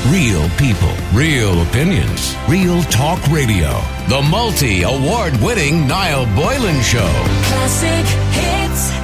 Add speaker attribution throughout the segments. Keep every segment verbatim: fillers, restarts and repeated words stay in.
Speaker 1: Real people, real opinions, Real Talk Radio. The multi-award-winning Niall Boylan Show.
Speaker 2: Classic hits.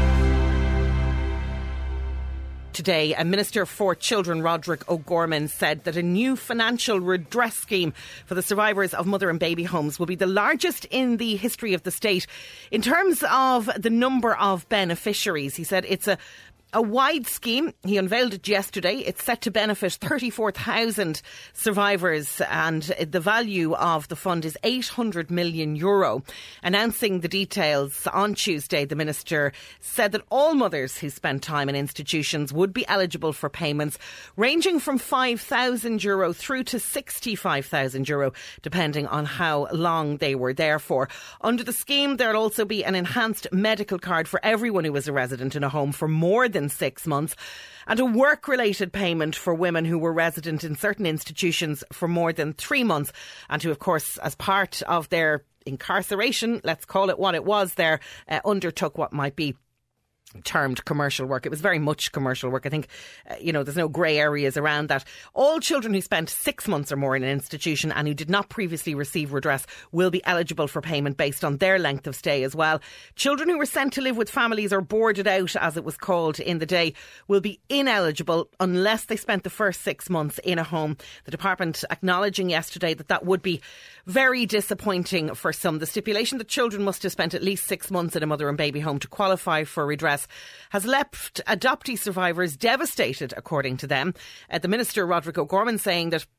Speaker 3: Today, a Minister for Children, Roderick O'Gorman, said that a new financial redress scheme for the survivors of mother and baby homes will be the largest in the history of the state. In terms of the number of beneficiaries, he said it's a A wide scheme. He unveiled it yesterday. It's set to benefit thirty-four thousand survivors, and the value of the fund is eight hundred million euro. Announcing the details on Tuesday, the Minister said that all mothers who spent time in institutions would be eligible for payments ranging from five thousand euro through to sixty-five thousand euro, depending on how long they were there for. Under the scheme, there'll also be an enhanced medical card for everyone who was a resident in a home for more than in six months, and a work-related payment for women who were resident in certain institutions for more than three months and who, of course, as part of their incarceration, let's call it what it was there, uh, undertook what might be termed commercial work. It was very much commercial work. I think, uh, you know, there's no grey areas around that. All children who spent six months or more in an institution and who did not previously receive redress will be eligible for payment based on their length of stay as well. Children who were sent to live with families or boarded out, as it was called in the day, will be ineligible unless they spent the first six months in a home. The department acknowledging yesterday that that would be very disappointing for some. The stipulation that children must have spent at least six months in a mother and baby home to qualify for redress has left adoptee survivors devastated, according to them. Uh, the Minister, Roderick O'Gorman, saying that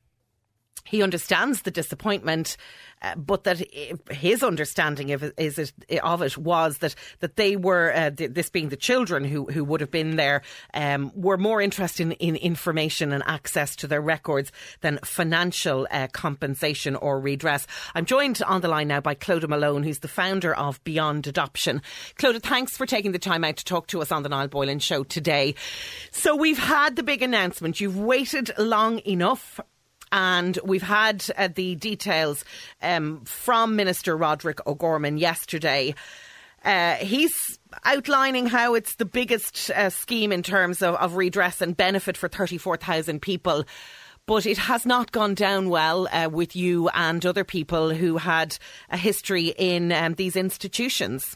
Speaker 3: he understands the disappointment, uh, but that his understanding of it, is it, of it was that, that they were, uh, th- this being the children who, who would have been there, um, were more interested in, in information and access to their records than financial uh, compensation or redress. I'm joined on the line now by Clodagh Malone, who's the founder of Beyond Adoption. Clodagh, thanks for taking the time out to talk to us on the Niall Boylan Show today. So we've had the big announcement. You've waited long enough. And we've had uh, the details um, from Minister Roderick O'Gorman yesterday. Uh, he's outlining how it's the biggest uh, scheme in terms of, of redress and benefit for thirty-four thousand people. But it has not gone down well uh, with you and other people who had a history in um, these institutions.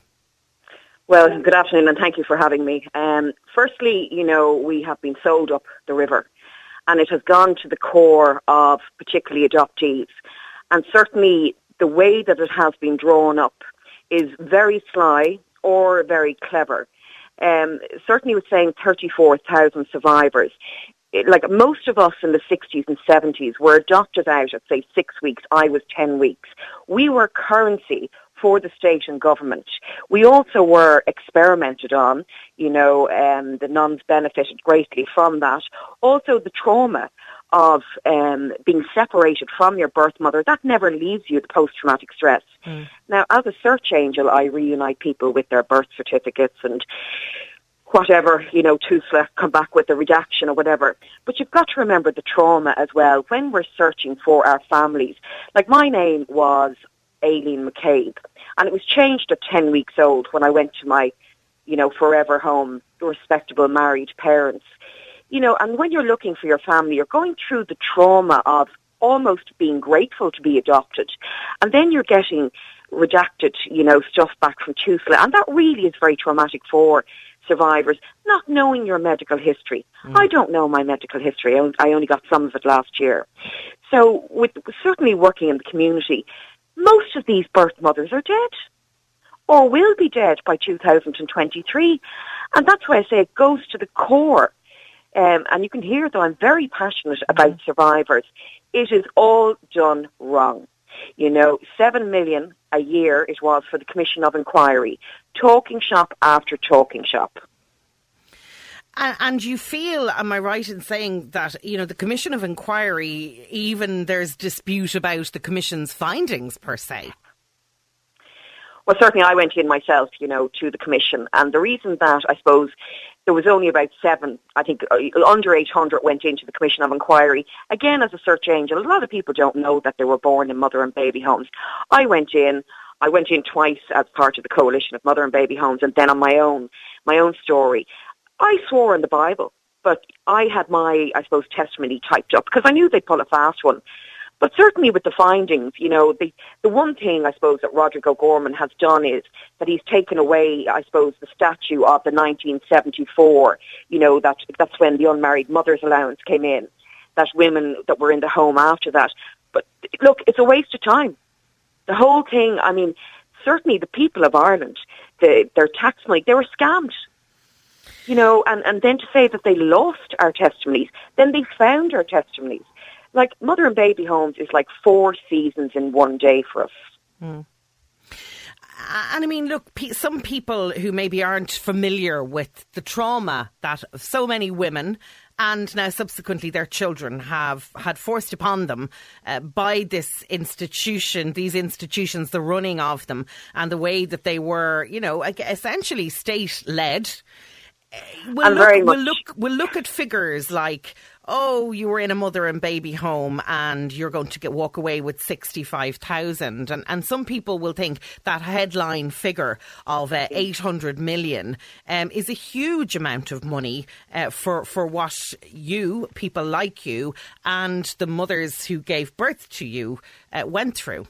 Speaker 4: Well, good afternoon and thank you for having me. Um, firstly, you know, we have been sold up the river. And it has gone to the core of particularly adoptees. And certainly the way that it has been drawn up is very sly or very clever. Um, certainly with saying thirty-four thousand survivors. It, like most of us in the sixties and seventies were adopted out at, say, six weeks. I was ten weeks. We were currency for the state and government. We also were experimented on, you know, um, the nuns benefited greatly from that. Also the trauma of um, being separated from your birth mother, that never leaves you, the post-traumatic stress. Mm. Now, as a search angel, I reunite people with their birth certificates and whatever, you know, T U S L A come back with a redaction or whatever. But you've got to remember the trauma as well when we're searching for our families. Like my name was Aileen McCabe, and it was changed at ten weeks old when I went to my, you know, forever home, respectable married parents. You know, and when you're looking for your family, you're going through the trauma of almost being grateful to be adopted. And then you're getting redacted, you know, stuff back from T U S L A. And that really is very traumatic for survivors, not knowing your medical history. Mm. I don't know my medical history. I only got some of it last year. So with certainly working in the community, most of these birth mothers are dead or will be dead by two thousand twenty-three. And that's why I say it goes to the core. Um, and you can hear, though, I'm very passionate about survivors. It is all done wrong. You know, seven million a year it was for the Commission of Inquiry. Talking shop after talking shop.
Speaker 3: And, and you feel, am I right in saying that, you know, the Commission of Inquiry, even there's dispute about the Commission's findings per se?
Speaker 4: Well, certainly I went in myself, you know, to the Commission. And the reason that, I suppose, there was only about seven, I think under eight hundred went into the Commission of Inquiry. Again, as a search angel, a lot of people don't know that they were born in mother and baby homes. I went in, I went in twice as part of the coalition of mother and baby homes, and then on my own, my own story. I swore in the Bible but I had my, I suppose, testimony typed up because I knew they'd pull a fast one. But certainly with the findings, you know, the, the one thing I suppose that Roderick O'Gorman has done is that he's taken away, I suppose, the statue of the nineteen seventy-four, you know, that that's when the unmarried mother's allowance came in, that women that were in the home after that. But look, it's a waste of time. The whole thing, I mean, certainly the people of Ireland, the, their tax money, they were scammed. You know, and, and then to say that they lost our testimonies, then they found our testimonies. Like, mother and baby homes is like four seasons in one day for us.
Speaker 3: Mm. And I mean, look, some people who maybe aren't familiar with the trauma that so many women and now subsequently their children have had forced upon them uh, by this institution, these institutions, the running of them, and the way that they were, you know, essentially state-led. We'll
Speaker 4: and
Speaker 3: look,
Speaker 4: very much.
Speaker 3: We'll look, we'll look at figures like, oh, you were in a mother and baby home and you're going to get walk away with sixty-five thousand. And, and some people will think that headline figure of uh, eight hundred million um, is a huge amount of money uh, for, for what you, people like you, and the mothers who gave birth to you uh, went through.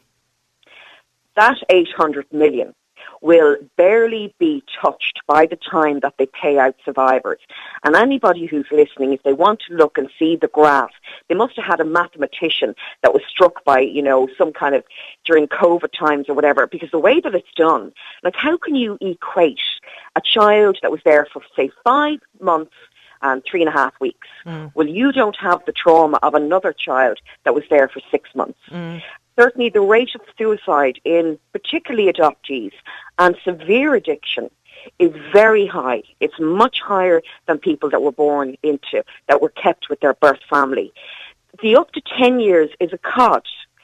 Speaker 4: That eight hundred million will barely be touched by the time that they pay out survivors. And anybody who's listening, if they want to look and see the graph, they must have had a mathematician that was struck by, you know, some kind of, during COVID times or whatever, because the way that it's done, like how can you equate a child that was there for, say, five months and three and a half weeks? Mm. Well, you don't have the trauma of another child that was there for six months. Mm. Certainly the rate of suicide in particularly adoptees and severe addiction is very high. It's much higher than people that were born into, that were kept with their birth family. The up to ten years is a cod.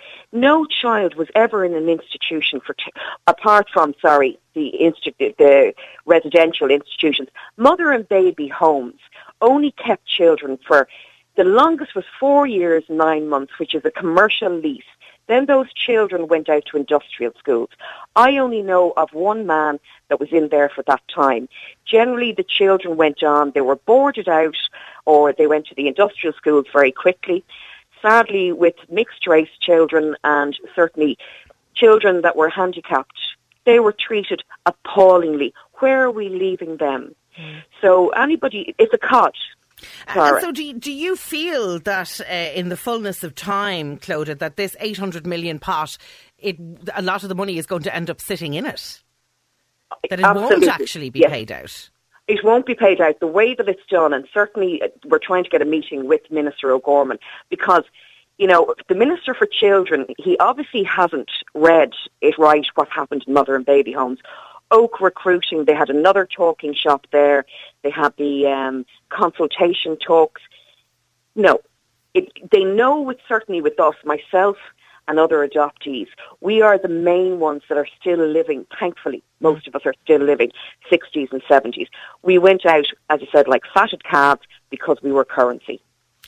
Speaker 4: No child was ever in an institution for, t- apart from, sorry, the, insti- the residential institutions. Mother and baby homes only kept children for, the longest was four years, nine months, which is a commercial lease. Then those children went out to industrial schools. I only know of one man that was in there for that time. Generally, the children went on, they were boarded out, or they went to the industrial schools very quickly. Sadly, with mixed-race children and certainly children that were handicapped, they were treated appallingly. Where are we leaving them? Mm. So anybody, it's a cod.
Speaker 3: And so do you, do you feel that uh, in the fullness of time, Clodagh, that this eight hundred million pot, it, a lot of the money is going to end up sitting in it? That it
Speaker 4: Absolutely.
Speaker 3: won't actually be
Speaker 4: yes.
Speaker 3: paid out?
Speaker 4: It won't be paid out. The way that it's done, and certainly we're trying to get a meeting with Minister O'Gorman, because, you know, the Minister for Children, he obviously hasn't read it right what happened in mother and baby homes. Oak Recruiting, they had another talking shop there. They had the um, consultation talks. No, it, they know with certainly with us, myself and other adoptees, we are the main ones that are still living, thankfully. Most of us are still living, sixties and seventies. We went out, as I said, like fatted calves because we were currency.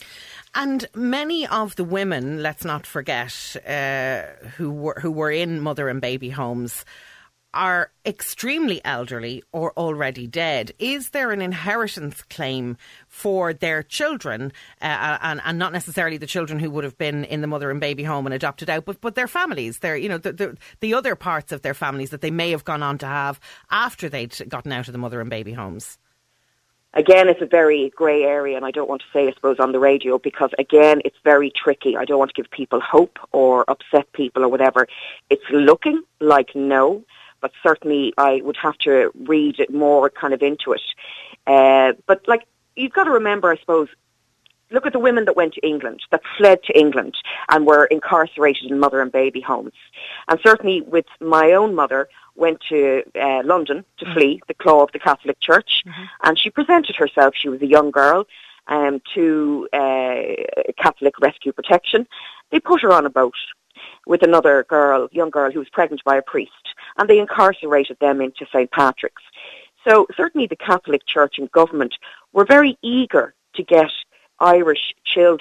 Speaker 3: And many of the women, let's not forget, uh, who were who were in mother and baby homes are extremely elderly or already dead. Is there an inheritance claim for their children, uh, and, and not necessarily the children who would have been in the mother and baby home and adopted out, but, but their families, their, you know, the, the, the other parts of their families that they may have gone on to have after they'd gotten out of the mother and baby homes?
Speaker 4: Again, it's a very grey area, and I don't want to say, I suppose, on the radio, because, again, it's very tricky. I don't want to give people hope or upset people or whatever. It's looking like no, but certainly I would have to read it more kind of into it. Uh, but, like, you've got to remember, I suppose, look at the women that went to England, that fled to England and were incarcerated in mother and baby homes. And certainly with my own mother, went to uh, London to mm-hmm. flee the claw of the Catholic Church, mm-hmm. and she presented herself, she was a young girl, um, to uh, Catholic Rescue Protection. They put her on a boat with another girl, young girl who was pregnant by a priest, and they incarcerated them into Saint Patrick's. So certainly the Catholic Church and government were very eager to get Irish children,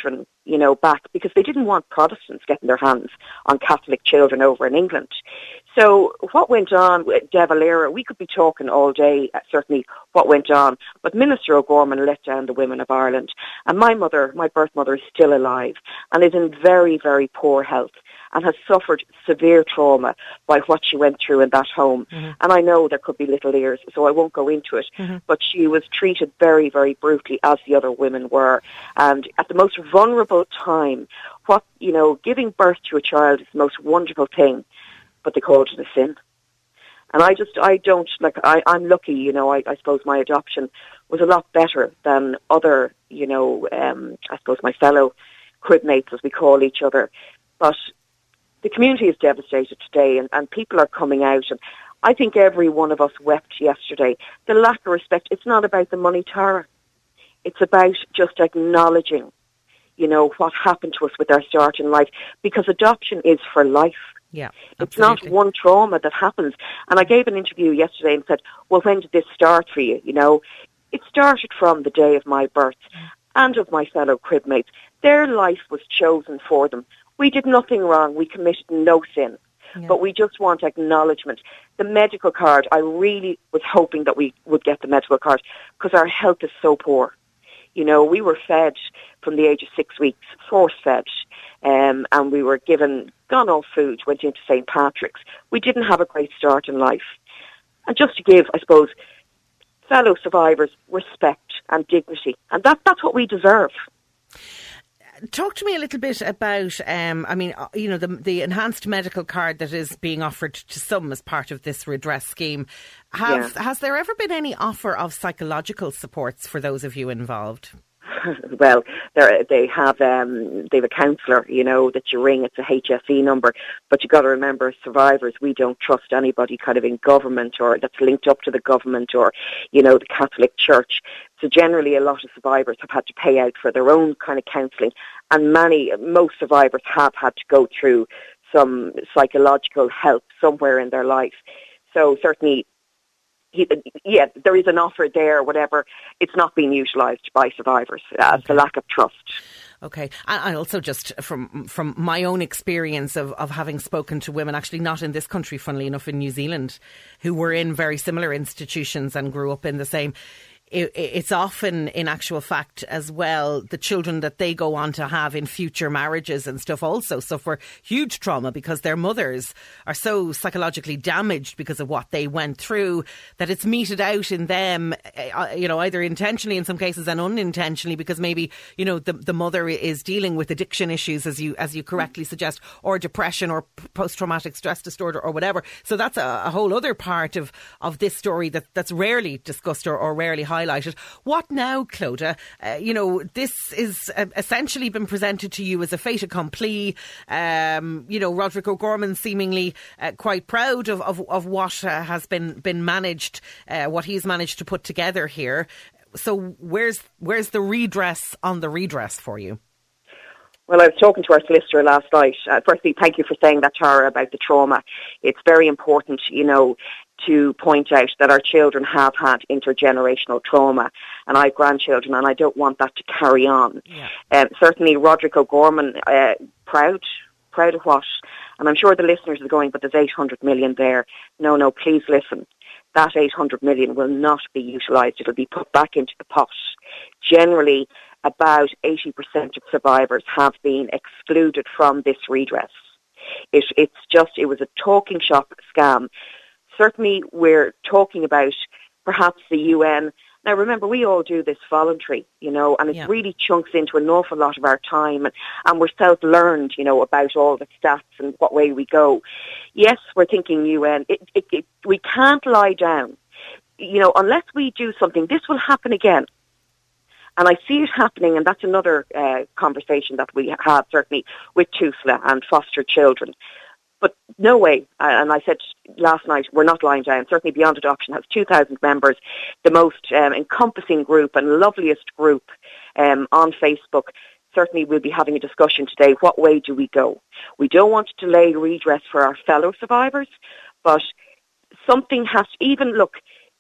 Speaker 4: you know, back because they didn't want Protestants getting their hands on Catholic children over in England. So what went on with De Valera, we could be talking all day, uh, certainly what went on, but Minister O'Gorman let down the women of Ireland. And my mother, my birth mother, is still alive and is in very, very poor health and has suffered severe trauma by what she went through in that home. Mm-hmm. And I know there could be little ears, so I won't go into it. Mm-hmm. But she was treated very, very brutally, as the other women were. And at the most vulnerable time, what, you know, giving birth to a child is the most wonderful thing, but they called it a sin. And I just, I don't, like, I, I'm lucky, you know, I, I suppose my adoption was a lot better than other, you know, um, I suppose my fellow cribmates, as we call each other. But the community is devastated today, and, and people are coming out. And I think every one of us wept yesterday. The lack of respect, it's not about the money, Tara. It's about just acknowledging, you know, what happened to us with our start in life. Because adoption is for life.
Speaker 3: Yeah,
Speaker 4: it's not one trauma that happens. And I gave an interview yesterday and said, well, when did this start for you? You know, it started from the day of my birth and of my fellow cribmates. Their life was chosen for them. We did nothing wrong. We committed no sin. Yeah. But we just want acknowledgement. The medical card, I really was hoping that we would get the medical card because our health is so poor. You know, we were fed from the age of six weeks, force-fed, um, and we were given gone-off food, went into Saint Patrick's. We didn't have a great start in life. And just to give, I suppose, fellow survivors respect and dignity. And that, that's what we deserve.
Speaker 3: Talk to me a little bit about, um, I mean, you know, the, the enhanced medical card that is being offered to some as part of this redress scheme. Have, yeah. Has there ever been any offer of psychological supports for those of you involved?
Speaker 4: Well, they have um, they have a counsellor, you know, that you ring. It's a H S E number. But you've got to remember, as survivors, we don't trust anybody kind of in government or that's linked up to the government or, you know, the Catholic Church. So generally, a lot of survivors have had to pay out for their own kind of counselling. And many, most survivors have had to go through some psychological help somewhere in their life. So certainly, He, yeah, there is an offer there, whatever. It's not being utilised by survivors. Uh, okay. The lack of trust.
Speaker 3: Okay. And also just from from my own experience of, of having spoken to women, actually not in this country, funnily enough, in New Zealand, who were in very similar institutions and grew up in the same. It's often, in actual fact, as well, the children that they go on to have in future marriages and stuff also suffer huge trauma because their mothers are so psychologically damaged because of what they went through that it's meted out in them, you know, either intentionally in some cases and unintentionally because maybe, you know, the the mother is dealing with addiction issues, as you as you correctly suggest, or depression or post-traumatic stress disorder or whatever. So that's a, a whole other part of, of this story that, that's rarely discussed or, or rarely highlighted. Highlighted. What now, Clodagh? Uh, you know, this is uh, essentially been presented to you as a fait accompli. Um, you know, Roderick O'Gorman seemingly uh, quite proud of, of, of what uh, has been, been managed, uh, what he's managed to put together here. So where's where's the redress on the redress for you?
Speaker 4: Well, I was talking to our solicitor last night. Uh, firstly, thank you for saying that, Tara, about the trauma. It's very important, you know, to point out that our children have had intergenerational trauma, and I have grandchildren, and I don't want that to carry on. Yeah. Um, certainly, Roderick O'Gorman, uh, proud, proud of what? And I'm sure the listeners are going, but there's eight hundred million there. No, no, please listen. That eight hundred million will not be utilised. It'll be put back into the pot. Generally, about eighty percent of survivors have been excluded from this redress. It, it's just, it was a talking shop scam. Certainly we're talking about perhaps the U N. Now remember, we all do this voluntary, you know, and it yeah. really chunks into an awful lot of our time, and, and we're self-learned, you know, about all the stats and what way we go. Yes, we're thinking U N. It, it, it, we can't lie down. You know, unless we do something, this will happen again. And I see it happening, and that's another uh, conversation that we have, certainly, with TUSLA and foster children. But no way, and I said last night, we're not lying down. Certainly Beyond Adoption has two thousand members, the most um, encompassing group and loveliest group um, on Facebook. Certainly we'll be having a discussion today. What way do we go? We don't want to delay redress for our fellow survivors, but something has to, even, look,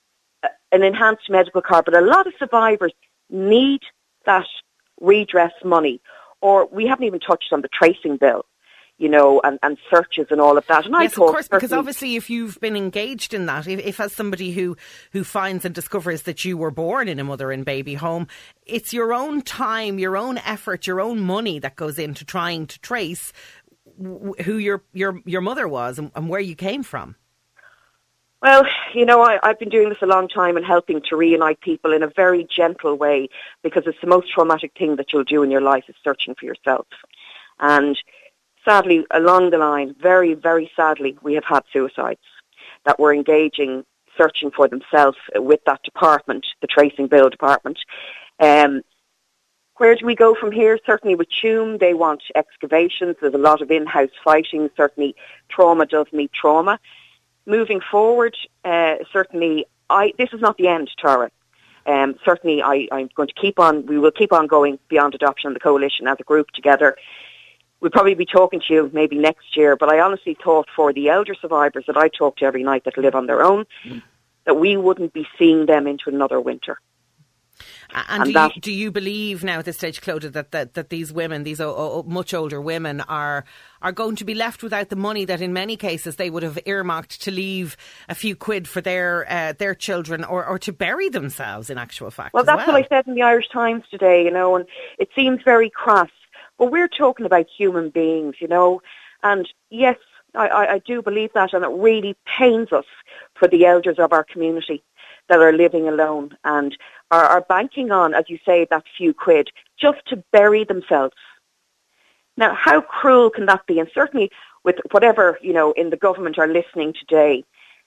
Speaker 4: an enhanced medical card, but a lot of survivors need that redress money, Or we haven't even touched on the tracing bill, you know, and, and searches and all of that. And
Speaker 3: yes,
Speaker 4: I thought,
Speaker 3: of course, because obviously if you've been engaged in that, if, if as somebody who, who finds and discovers that you were born in a mother and baby home, it's your own time, your own effort, your own money that goes into trying to trace who your your your mother was and, and where you came from.
Speaker 4: Well, you know, I, I've been doing this a long time and helping to reunite people in a very gentle way, because it's the most traumatic thing that you'll do in your life is searching for yourself. And sadly, along the line, very, very sadly, we have had suicides that were engaging, searching for themselves with that department, the Tracing Bill department. Um, where do we go from here? Certainly with Tuam, they want excavations. There's a lot of in-house fighting. Certainly trauma does meet trauma. Moving forward, uh, certainly, I, this is not the end, Tara. Um, certainly, I, I'm going to keep on, we will keep on going Beyond Adoption, the coalition as a group together. We'll probably be talking to you maybe next year, but I honestly thought for the elder survivors that I talk to every night that live on their own, mm. that we wouldn't be seeing them into another winter.
Speaker 3: And, and do, that, you, do you believe now at this stage, Clodagh, that, that, that these women, these o- o- much older women, are are going to be left without the money that in many cases they would have earmarked to leave a few quid for their uh, their children, or, or to bury themselves, in actual fact?
Speaker 4: Well, that's well. what I said in the Irish Times today, you know, and it seems very crass. But we're talking about human beings, you know, and yes, I, I, I do believe that, and it really pains us for the elders of our community that are living alone and are, are banking on, as you say, that few quid just to bury themselves. Now, how cruel can that be? And certainly with whatever, you know, in the government are listening today,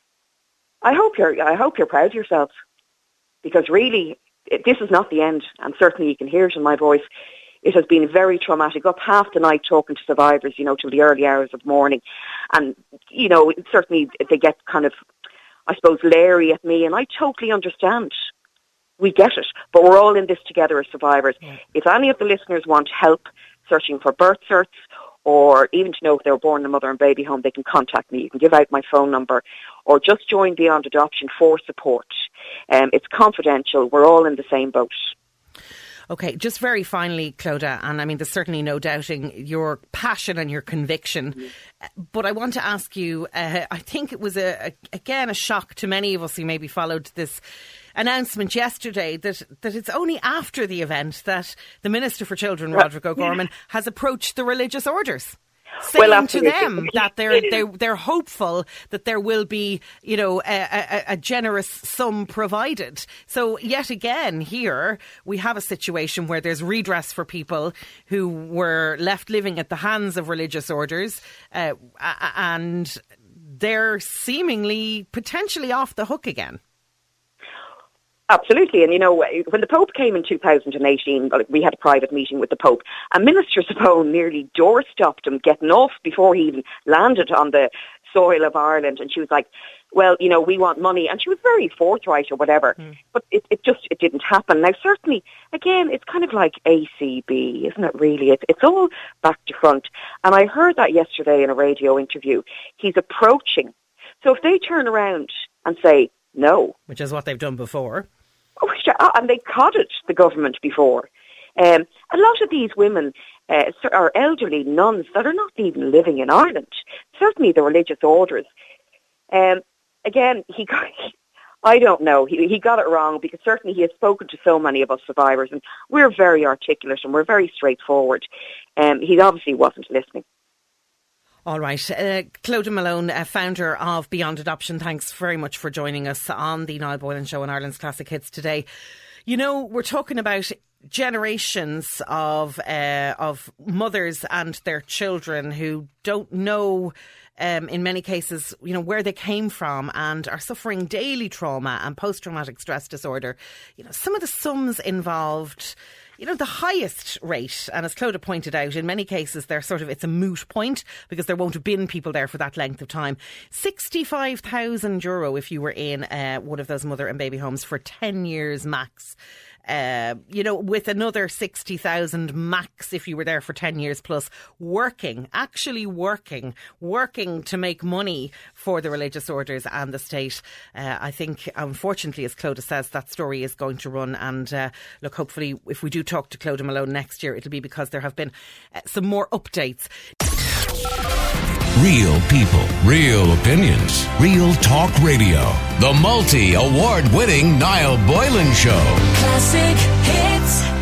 Speaker 4: I hope you're, I hope you're proud of yourselves, because really, it, this is not the end, and certainly you can hear it in my voice. It has been very traumatic. Up half the night talking to survivors, you know, till the early hours of morning. And, you know, certainly they get kind of, I suppose, leery at me, and I totally understand. We get it, but we're all in this together as survivors. Yeah. If any of the listeners want help searching for birth certs, or even to know if they were born in a mother and baby home, they can contact me. You can give out my phone number, or just join Beyond Adoption for support. Um, it's confidential. We're all in the same boat.
Speaker 3: OK, just very finally, Clodagh, and I mean, there's certainly no doubting your passion and your conviction, mm-hmm. but I want to ask you, uh, I think it was, a, a again, a shock to many of us who maybe followed this announcement yesterday that, that it's only after the event that the Minister for Children, Roderick O'Gorman, has approached the religious orders, saying well, to them that they're, they're they're hopeful that there will be, you know, a, a, a generous sum provided. So yet again, here we have a situation where there's redress for people who were left living at the hands of religious orders, uh, and they're seemingly potentially off the hook again.
Speaker 4: Absolutely. And, you know, when the Pope came in two thousand eighteen, we had a private meeting with the Pope, and Minister Savone nearly door-stopped him getting off before he even landed on the soil of Ireland. And she was like, well, you know, we want money. And she was very forthright or whatever. Mm. But it, it just, it didn't happen. Now, certainly, again, it's kind of like A C B, isn't it, really? It's, it's all back to front. And I heard that yesterday in a radio interview. He's approaching. So if they turn around and say, no.
Speaker 3: Which is what they've done before.
Speaker 4: Oh, and they codded the government before. Um, a lot of these women uh, are elderly nuns that are not even living in Ireland. Certainly the religious orders. Um, again, he got, I don't know, he, he got it wrong, because certainly he has spoken to so many of us survivors, and we're very articulate and we're very straightforward. Um, he obviously wasn't listening.
Speaker 3: All right. Uh, Clodagh Malone, uh, founder of Beyond Adoption, thanks very much for joining us on the Niall Boylan Show on Ireland's Classic Hits today. You know, we're talking about generations of uh, of mothers and their children who don't know, um, in many cases, you know, where they came from and are suffering daily trauma and post-traumatic stress disorder. You know, some of the sums involved, you know, the highest rate, and as Clodagh pointed out, in many cases they're sort of, it's a moot point because there won't have been people there for that length of time. sixty-five thousand euro if you were in uh, one of those mother and baby homes for ten years max. uh, you know, with another sixty thousand max if you were there for ten years plus, working, actually working, working to make money for the religious orders and the state. Uh, I think, unfortunately, as Clodagh says, that story is going to run. And uh, look, hopefully, if we do talk to Clodagh Malone next year, it'll be because there have been uh, some more updates.
Speaker 1: Real people, real opinions, Real Talk Radio. The multi-award winning Niall Boylan Show.
Speaker 2: Classic hits.